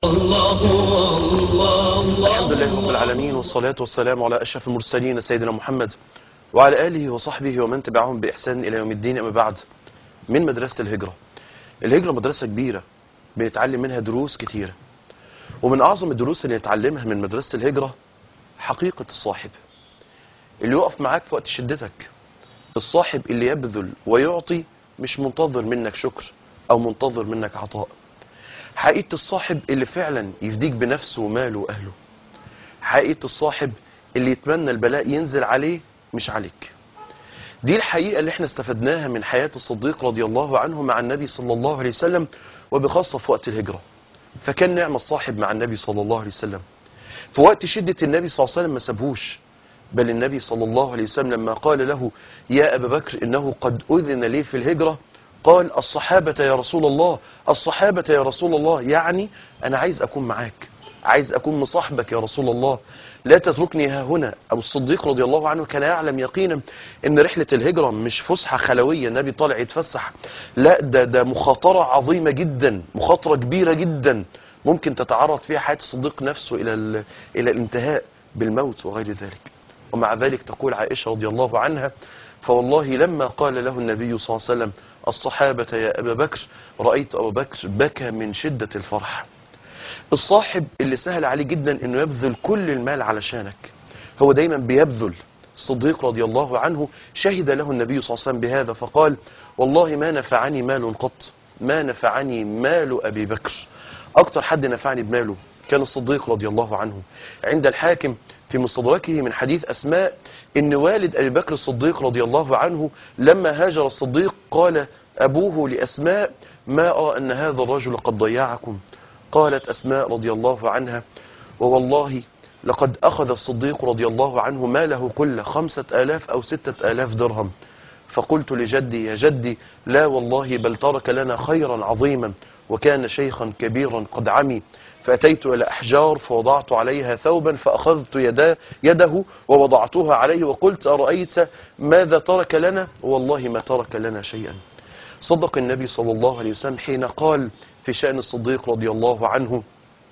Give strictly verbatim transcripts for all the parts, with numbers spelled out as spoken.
الله الله الحمد لله رب العالمين، والصلاة والسلام على أشرف المرسلين سيدنا محمد وعلى آله وصحبه ومن تبعهم بإحسان إلى يوم الدين. أما بعد، من مدرسة الهجرة. الهجرة مدرسة كبيرة بنتعلم منها دروس كتيرة، ومن أعظم الدروس اللي نتعلمها من مدرسة الهجرة حقيقة الصاحب اللي يقف معاك في وقت شدتك، الصاحب اللي يبذل ويعطي، مش منتظر منك شكر أو منتظر منك عطاء. حقيقة الصاحب اللي فعلا يفديك بنفسه وماله وأهله. حقيقة الصاحب اللي يتمنى البلاء ينزل عليه مش عليك. دي الحقيقة اللي احنا استفدناها من حياة الصديق رضي الله عنه مع النبي صلى الله عليه وسلم، وبخاصة في وقت الهجرة. فكان نعم الصاحب مع النبي صلى الله عليه وسلم. في وقت شدة النبي صلى الله عليه وسلم ما سابهوش، بل النبي صلى الله عليه وسلم لما قال له يا أبا بكر إنه قد أذن لي في الهجرة، قال الصحابة يا رسول الله، الصحابة يا رسول الله، يعني أنا عايز أكون معاك، عايز أكون مصاحبك يا رسول الله، لا تتركني ها هنا. أبو الصديق رضي الله عنه كان يعلم يقينا أن رحلة الهجرة مش فسحة خلوية النبي طالع يتفسح، لا، ده ده مخاطرة عظيمة جدا، مخاطرة كبيرة جدا ممكن تتعرض فيها حياة الصديق نفسه إلى إلى الانتهاء بالموت وغير ذلك. ومع ذلك تقول عائشة رضي الله عنها فوالله لما قال له النبي صلى الله عليه وسلم الصحابة يا أبا بكر، رأيت أبا بكر بكى من شدة الفرح. الصاحب اللي سهل عليه جدا انه يبذل كل المال علشانك، هو دايما بيبذل. الصديق رضي الله عنه شهد له النبي صلى الله عليه وسلم بهذا فقال والله ما نفعني مال قط، ما نفعني مال أبي بكر. أكتر حد نفعني بماله كان الصديق رضي الله عنه. عند الحاكم في مستدركه من حديث أسماء إن والد أبي بكر الصديق رضي الله عنه لما هاجر الصديق قال أبوه لأسماء ما أرى أن هذا الرجل قد ضيعكم. قالت أسماء رضي الله عنها ووالله لقد أخذ الصديق رضي الله عنه ماله كله خمسة آلاف أو ستة آلاف درهم. فقلت لجدي يا جدي لا والله بل ترك لنا خيرا عظيما، وكان شيخا كبيرا قد عمي. فأتيت إلى أحجار فوضعت عليها ثوبا فأخذت يدا يده ووضعتها عليه وقلت أرأيت ماذا ترك لنا؟ والله ما ترك لنا شيئا. صدق النبي صلى الله عليه وسلم حين قال في شأن الصديق رضي الله عنه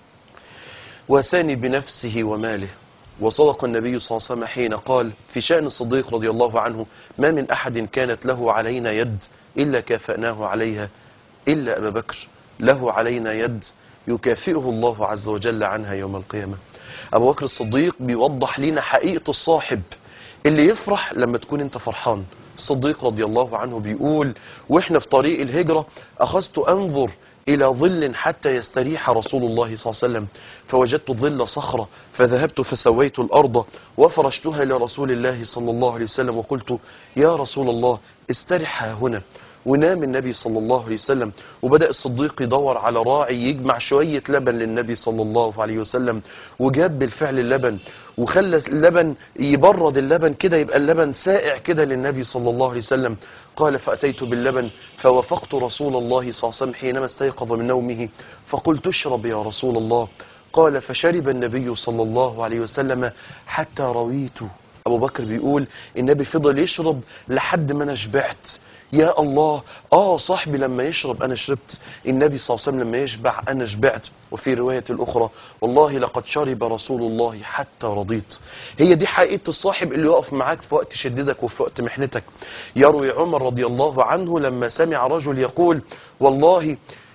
واساني بنفسه وماله. وصدق النبي صلى الله عليه وسلم حين قال في شأن الصديق رضي الله عنه ما من أحد كانت له علينا يد إلا كافأناه عليها إلا أبا بكر، له علينا يد يكافئه الله عز وجل عنها يوم القيامة. أبو بكر الصديق بيوضح لنا حقيقة الصاحب اللي يفرح لما تكون انت فرحان. الصديق رضي الله عنه بيقول واحنا في طريق الهجرة أخذت أنظر إلى ظل حتى يستريح رسول الله صلى الله عليه وسلم، فوجدت ظل صخرة فذهبت فسويت الأرض وفرشتها لرسول الله صلى الله عليه وسلم وقلت يا رسول الله استرح هنا. ونام النبي صلى الله عليه وسلم، وبدأ الصديق يدور على راعي يجمع شوية لبن للنبي صلى الله عليه وسلم، وجاب بالفعل اللبن وخلى اللبن يبرد اللبن كده يبقى اللبن سائع كده للنبي صلى الله عليه وسلم. قال فأتيت باللبن فوافقت رسول الله صلى الله عليه وسلم حينما استيقظ من نومه فقلت اشرب يا رسول الله. قال فشرب النبي صلى الله عليه وسلم حتى رويت. أبو بكر بيقول النبي فضل يشرب لحد ما أنا شبعت. يا الله، آه صاحبي لما يشرب أنا شربت، النبي صلى الله عليه وسلم لما يشبع أنا شبعت. وفي رواية الأخرى والله لقد شرب رسول الله حتى رضيت. هي دي حقيقة الصاحب اللي يقف معاك في وقت شدتك وفي وقت محنتك. يروي عمر رضي الله عنه لما سمع رجل يقول والله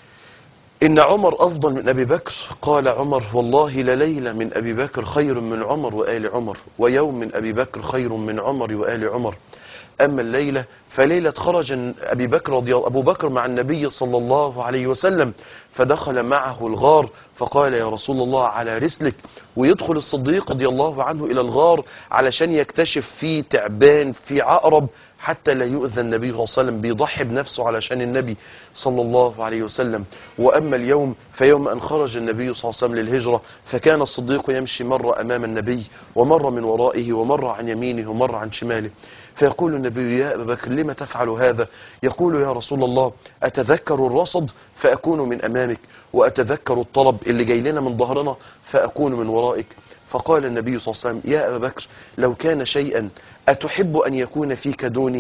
إن عمر أفضل من أبي بكر، قال عمر والله لليلة من أبي بكر خير من عمر وآل عمر، ويوم من أبي بكر خير من عمر وآل عمر. أما الليلة فليلة خرج أبي بكر رضي أبو بكر مع النبي صلى الله عليه وسلم فدخل معه الغار فقال يا رسول الله على رسلك. ويدخل الصديق رضي الله عنه إلى الغار علشان يكتشف فيه تعبان في عقرب حتى لا يؤذى النبي صلى الله عليه وسلم، بيضحي بنفسه علشان النبي صلى الله عليه وسلم. وأما اليوم فيوم أن خرج النبي صلى الله عليه وسلم للهجرة فكان الصديق يمشي مرة أمام النبي ومر من ورائه ومر عن يمينه ومر عن شماله. فيقول النبي يا أبا بكر لما تفعل هذا؟ يقول يا رسول الله أتذكر الرصد فأكون من أمامك، وأتذكر الطلب اللي جاي لنا من ظهرنا فأكون من ورائك. فقال النبي صلى الله عليه وسلم يا أبا بكر لو كان شيئا أتحب أن يكون فيك دوني؟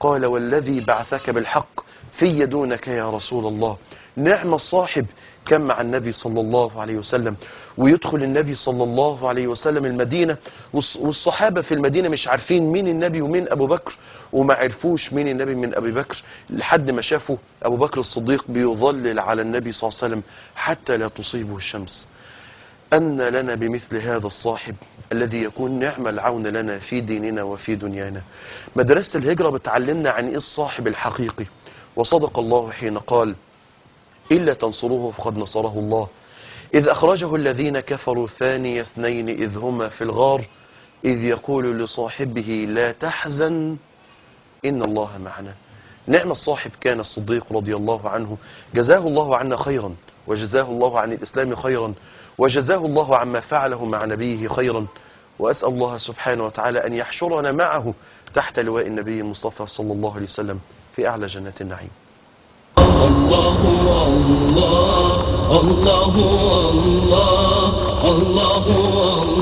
قال والذي بعثك بالحق في دونك يا رسول الله. نعم الصاحب كان مع النبي صلى الله عليه وسلم، ويدخل النبي صلى الله عليه وسلم المدينة والصحابة في المدينة مش عارفين مين النبي ومين أبو بكر، وما عرفوش مين النبي من أبي بكر لحد ما شافوا أبو بكر الصديق بيظلل على النبي صلى الله عليه وسلم حتى لا تصيبه الشمس. أن لنا بمثل هذا الصاحب الذي يكون نعم العون لنا في ديننا وفي دنيانا. مدرسة الهجرة بتعلمنا عن إيه الصاحب الحقيقي، وصدق الله حين قال إلا تنصروه فقد نصره الله إذ أخرجه الذين كفروا ثاني اثنين إذ هما في الغار إذ يقول لصاحبه لا تحزن إن الله معنا. نعم الصاحب كان الصديق رضي الله عنه، جزاه الله عنا خيرا، وجزاه الله عن الإسلام خيرا، وجزاه الله عما فعله مع نبيه خيرا. وأسأل الله سبحانه وتعالى أن يحشرنا معه تحت لواء النبي المصطفى صلى الله عليه وسلم في أعلى جنات النعيم. الله الله الله الله الله الله